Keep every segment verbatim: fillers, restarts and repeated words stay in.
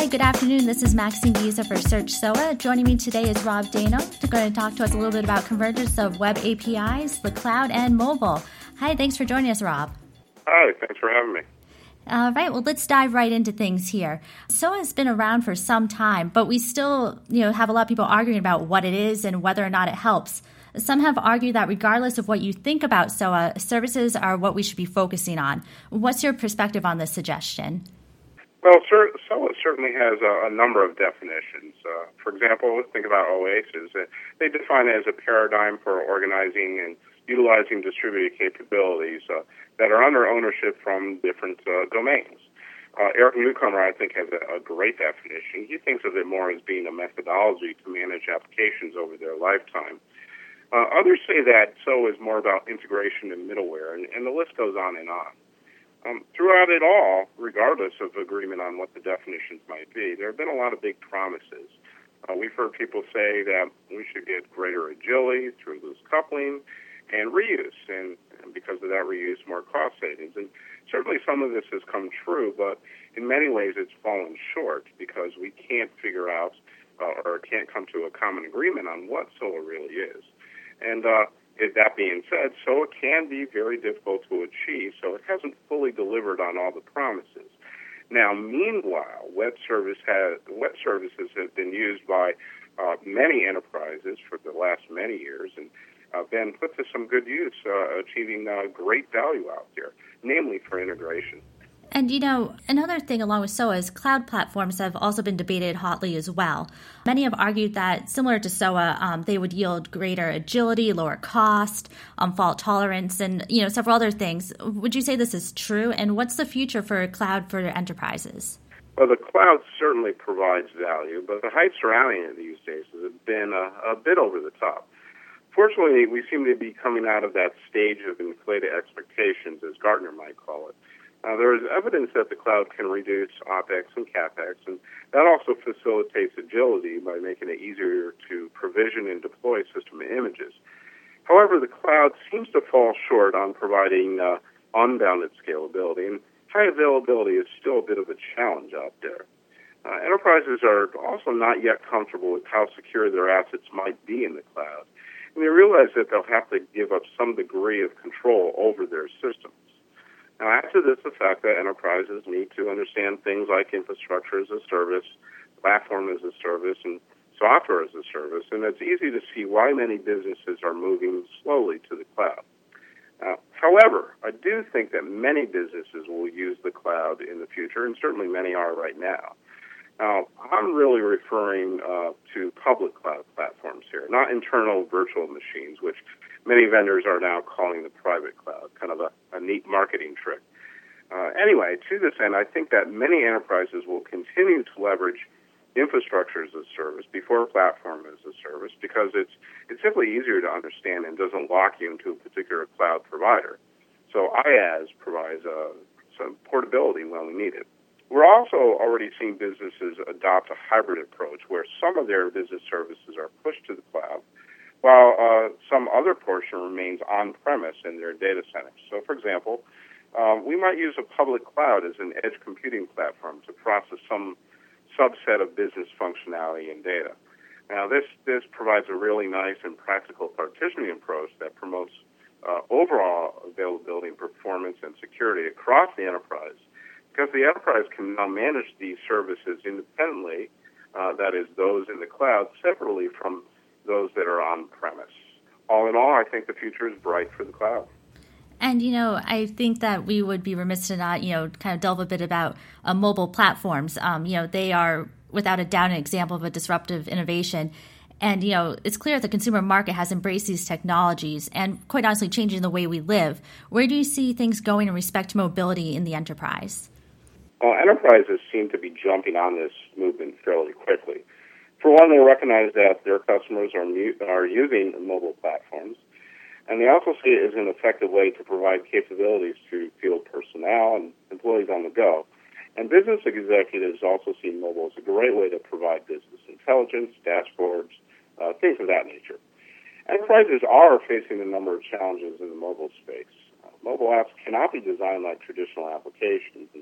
Hi, good afternoon. This is Maxine Giza for Search S O A. Joining me today is Rob Dano. They're going to talk to us a little bit about convergence of web A P Is, the cloud, and mobile. Hi, thanks for joining us, Rob. Hi, thanks for having me. All right, well, let's dive right into things here. S O A has been around for some time, but we still, you know, have a lot of people arguing about what it is and whether or not it helps. Some have argued that regardless of what you think about S O A, services are what we should be focusing on. What's your perspective on this suggestion? Well, S O A certainly has a, a number of definitions. Uh, for example, let's think about OASIS. They define it as a paradigm for organizing and utilizing distributed capabilities uh, that are under ownership from different uh, domains. Uh, Eric Newcomer, I think, has a, a great definition. He thinks of it more as being a methodology to manage applications over their lifetime. Uh, others say that S O A is more about integration and middleware, and, and the list goes on and on. Um, throughout it all, regardless of agreement on what the definitions might be, there have been a lot of big promises. Uh, we've heard people say that we should get greater agility through loose coupling and reuse, and, and because of that reuse, more cost savings. And certainly some of this has come true, but in many ways it's fallen short because we can't figure out uh, or can't come to a common agreement on what S O A really is. And uh, that being said, S O A can be very difficult to achieve, so it hasn't fully delivered on all the promises. Now, meanwhile, web service has, web services have been used by uh, many enterprises for the last many years and uh, been put to some good use, uh, achieving uh, great value out there, namely for integration. And, you know, another thing along with S O A is cloud platforms have also been debated hotly as well. Many have argued that, similar to S O A, um, they would yield greater agility, lower cost, um, fault tolerance, and, you know, several other things. Would you say this is true? And what's the future for cloud for enterprises? Well, the cloud certainly provides value, but the hype surrounding it these days has been a, a bit over the top. Fortunately, we seem to be coming out of that stage of inflated expectations, as Gartner might call it. Uh, there is evidence that the cloud can reduce OpEx and CapEx, and that also facilitates agility by making it easier to provision and deploy system images. However, the cloud seems to fall short on providing uh, unbounded scalability, and high availability is still a bit of a challenge out there. Uh, enterprises are also not yet comfortable with how secure their assets might be in the cloud, and they realize that they'll have to give up some degree of control over their systems. Now, add to this the fact that enterprises need to understand things like infrastructure as a service, platform as a service, and software as a service, and it's easy to see why many businesses are moving slowly to the cloud. Uh, however, I do think that many businesses will use the cloud in the future, and certainly many are right now. Now, I'm really referring uh, to public cloud platforms here, not internal virtual machines, which many vendors are now calling the private cloud, kind of a, a neat marketing trick. Uh, anyway, to this end, I think that many enterprises will continue to leverage infrastructure as a service before platform as a service because it's it's simply easier to understand and doesn't lock you into a particular cloud provider. So IaaS provides uh, some portability when we need it. We're also already seeing businesses adopt a hybrid approach where some of their business services are pushed to the cloud, while uh, some other portion remains on-premise in their data centers. So, for example, uh, we might use a public cloud as an edge computing platform to process some subset of business functionality and data. Now, this, this provides a really nice and practical partitioning approach that promotes uh, overall availability and performance and security across the enterprise, because the enterprise can now manage these services independently, uh, that is, those in the cloud, separately from those that are on-premise. All in all, I think the future is bright for the cloud. And, you know, I think that we would be remiss to not, you know, kind of delve a bit about uh, mobile platforms. Um, you know, they are, without a doubt, an example of a disruptive innovation. And, you know, it's clear the consumer market has embraced these technologies and, quite honestly, changing the way we live. Where do you see things going in respect to mobility in the enterprise? Well, enterprises seem to be jumping on this movement fairly quickly. For one, they recognize that their customers are mu- are using mobile platforms, and they also see it as an effective way to provide capabilities to field personnel and employees on the go. And business executives also see mobile as a great way to provide business intelligence, dashboards, uh, things of that nature. Enterprises are facing a number of challenges in the mobile space. Uh, mobile apps cannot be designed like traditional applications, and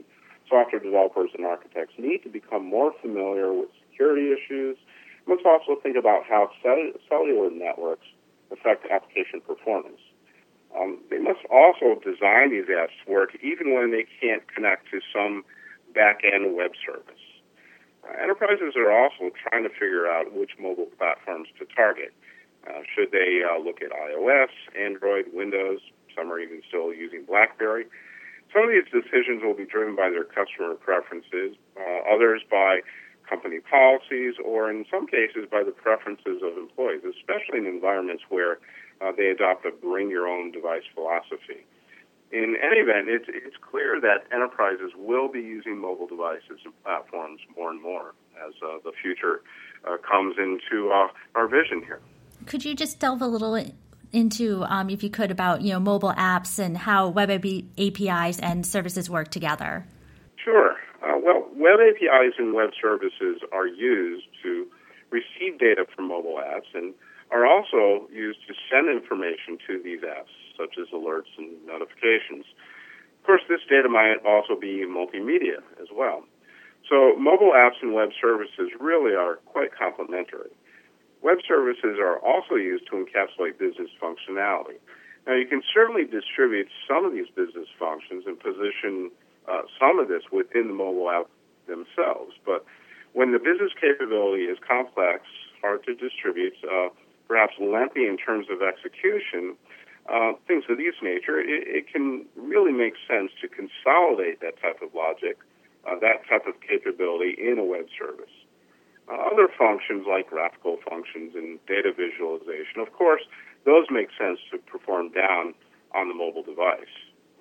software developers and architects need to become more familiar with security issues. Let's also think about how cell- cellular networks affect application performance. Um, they must also design these apps to work even when they can't connect to some back-end web service. Uh, enterprises are also trying to figure out which mobile platforms to target. Uh, should they uh, look at iOS, Android, Windows? Some are even still using BlackBerry. Some of these decisions will be driven by their customer preferences, uh, others by company policies, or in some cases by the preferences of employees, especially in environments where uh, they adopt a bring-your-own-device philosophy. In any event, it's, it's clear that enterprises will be using mobile devices and platforms more and more as uh, the future uh, comes into uh, our vision here. Could you just delve a little into, um, if you could, about you know mobile apps and how web A P Is and services work together? Sure. Uh, well, web A P Is and web services are used to receive data from mobile apps and are also used to send information to these apps, such as alerts and notifications. Of course, this data might also be multimedia as well. So mobile apps and web services really are quite complementary. Web services are also used to encapsulate business functionality. Now, you can certainly distribute some of these business functions and position uh, some of this within the mobile app themselves. But when the business capability is complex, hard to distribute, uh, perhaps lengthy in terms of execution, uh, things of this nature, it, it can really make sense to consolidate that type of logic, uh, that type of capability in a web service. Uh, other functions like graphical functions and data visualization, of course, those make sense to perform down on the mobile device.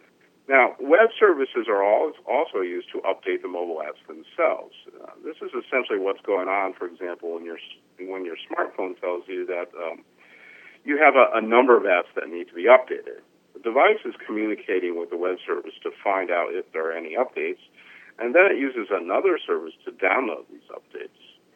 Now, web services are also used to update the mobile apps themselves. Uh, this is essentially what's going on, for example, when your when your smartphone tells you that um, you have a, a number of apps that need to be updated. The device is communicating with the web service to find out if there are any updates, and then it uses another service to download these updates.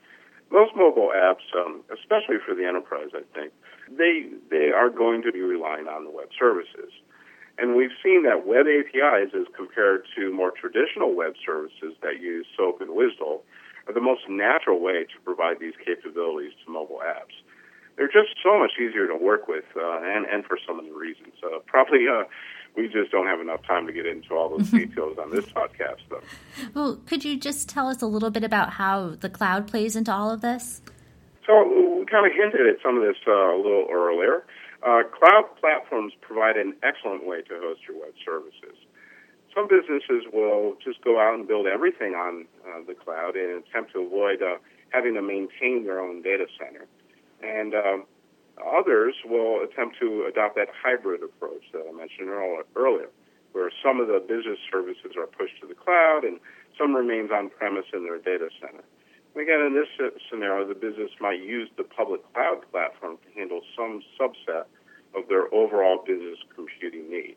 Most mobile apps, um, especially for the enterprise, I think, they they are going to be relying on the web services. And we've seen that web A P Is, as compared to more traditional web services that use SOAP and WSDL, are the most natural way to provide these capabilities to mobile apps. They're just so much easier to work with, uh, and, and for so many reasons. Uh, probably uh, we just don't have enough time to get into all those details on this podcast, though. Well, could you just tell us a little bit about how the cloud plays into all of this? So we kind of hinted at some of this uh, a little earlier. Uh, cloud platforms provide an excellent way to host your web services. Some businesses will just go out and build everything on uh, the cloud in an attempt to avoid uh, having to maintain their own data center. And um, others will attempt to adopt that hybrid approach that I mentioned earlier, where some of the business services are pushed to the cloud and some remains on-premise in their data center. And again, in this scenario, the business might use the public cloud platform to handle some subset of their overall business computing needs.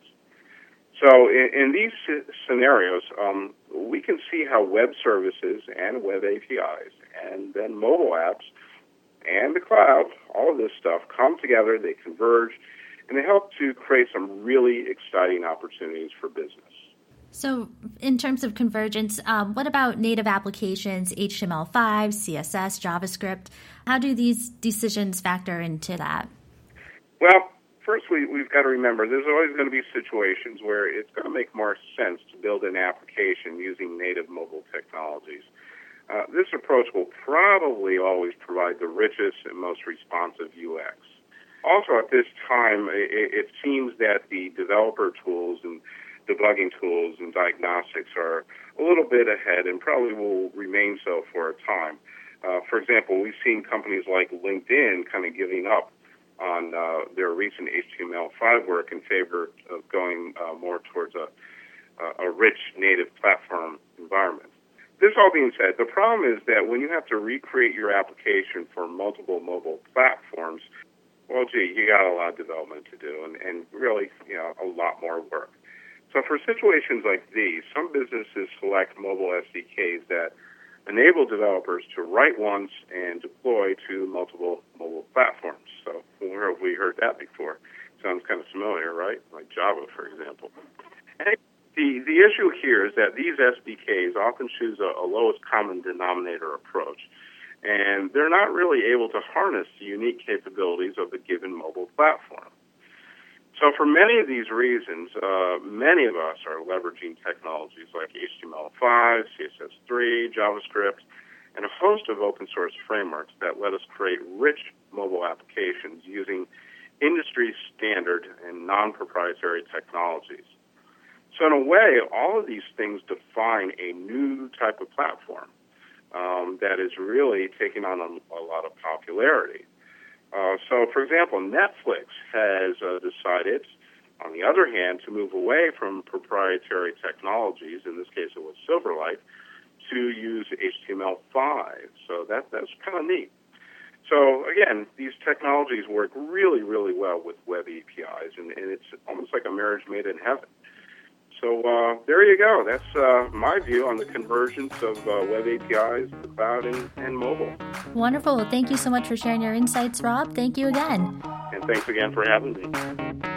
So in, in these scenarios, um, we can see how web services and web A P Is and then mobile apps and the cloud, all of this stuff, come together, they converge, and they help to create some really exciting opportunities for business. So in terms of convergence, um, what about native applications, H T M L five, C S S, JavaScript? How do these decisions factor into that? Well, first we, we've got to remember there's always going to be situations where it's going to make more sense to build an application using native mobile technologies. Uh, this approach will probably always provide the richest and most responsive U X. Also, at this time, it, it seems that the developer tools and debugging tools and diagnostics are a little bit ahead and probably will remain so for a time. Uh, for example, we've seen companies like LinkedIn kind of giving up on uh, their recent H T M L five work in favor of going uh, more towards a, a rich native platform environment. This all being said, the problem is that when you have to recreate your application for multiple mobile platforms, well, gee, you got a lot of development to do and, and really, you know, a lot more work. So for situations like these, some businesses select mobile S D Ks that enable developers to write once and deploy to multiple mobile platforms. So where have we heard that before? Sounds kind of familiar, right? Like Java, for example. And The the issue here is that these S D Ks often choose a, a lowest common denominator approach, and they're not really able to harness the unique capabilities of the given mobile platform. So for many of these reasons, uh, many of us are leveraging technologies like H T M L five, C S S three, JavaScript, and a host of open source frameworks that let us create rich mobile applications using industry standard and non-proprietary technologies. So in a way, all of these things define a new type of platform um, that is really taking on a, a lot of popularity. Uh, so, for example, Netflix has uh, decided, on the other hand, to move away from proprietary technologies, in this case it was Silverlight, to use H T M L five. So that that's kind of neat. So, again, these technologies work really, really well with web A P Is, and, and it's almost like a marriage made in heaven. So uh, there you go. That's uh, my view on the convergence of uh, web A P Is, the cloud, and, and mobile. Wonderful. Well, thank you so much for sharing your insights, Rob. Thank you again. And thanks again for having me.